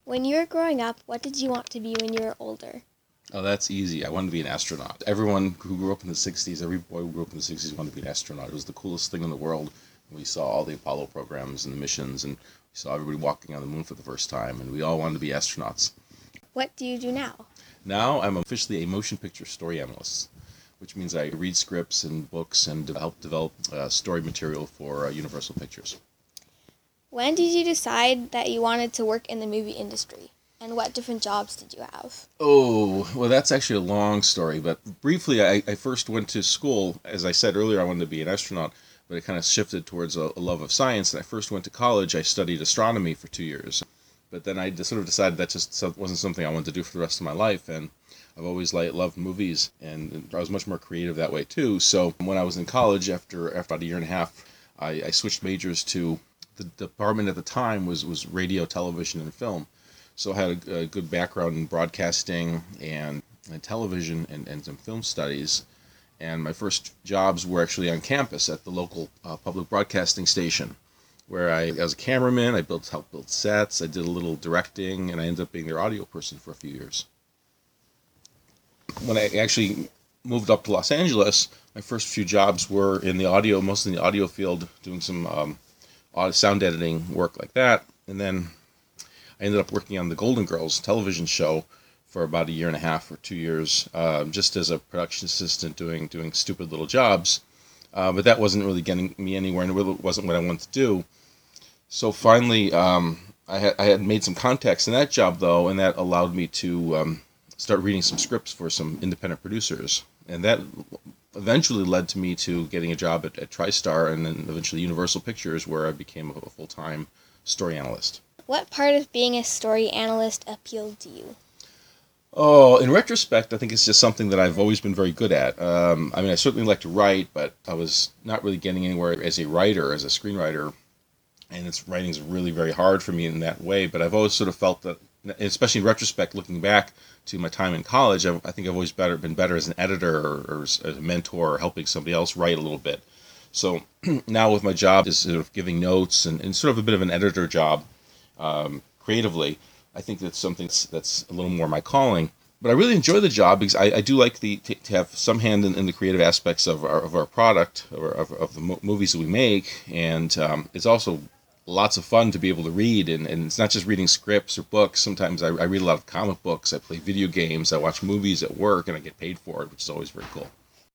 When you were growing up, what did you want to be when you were older? Oh, that's easy. I wanted to be an astronaut. Everyone who grew up in the 60s, every boy who grew up in the 60s wanted to be an astronaut. It was the coolest thing in the world. We saw all the Apollo programs and the missions, and we saw everybody walking on the moon for the first time, and we all wanted to be astronauts. What do you do now? Now I'm officially a motion picture story analyst, which means I read scripts and books and help develop story material for Universal Pictures. When did you decide that you wanted to work in the movie industry? And what different jobs did you have? Oh, well, that's actually a long story, but briefly, I first went to school. As I said earlier, I wanted to be an astronaut, but it kind of shifted towards a love of science. And I first went to college. I studied astronomy for 2 years, but then I sort of decided that just wasn't something I wanted to do for the rest of my life. And I've always loved movies, and I was much more creative that way too. So when I was in college, after about a year and a half, I switched majors to the department at the time was radio, television, and film. So I had a good background in broadcasting and television and some film studies. And my first jobs were actually on campus at the local public broadcasting station, where I was a cameraman. I helped build sets. I did a little directing, and I ended up being their audio person for a few years. When I actually moved up to Los Angeles, my first few jobs were in the audio, mostly in the audio field, doing some sound editing work like that. And then I ended up working on the Golden Girls television show for about a year and a half or 2 years, just as a production assistant doing stupid little jobs. But that wasn't really getting me anywhere, and it wasn't what I wanted to do. So finally, I had made some contacts in that job, though, and that allowed me to start reading some scripts for some independent producers. And that eventually led to me to getting a job at TriStar and then eventually Universal Pictures, where I became a full-time story analyst. What part of being a story analyst appealed to you? Oh, in retrospect, I think it's just something that I've always been very good at. I certainly like to write, but I was not really getting anywhere as a writer, as a screenwriter, and writing is really very hard for me in that way. But I've always sort of felt that, especially in retrospect, looking back to my time in college, I think I've always been better as an editor or as a mentor or helping somebody else write a little bit. So now with my job is sort of giving notes and sort of a bit of an editor job creatively. I think that's something that's a little more my calling. But I really enjoy the job because I do like to have some hand in the creative aspects of our product, or of the movies that we make. And it's also lots of fun to be able to read. And it's not just reading scripts or books. Sometimes I read a lot of comic books. I play video games. I watch movies at work, and I get paid for it, which is always very cool.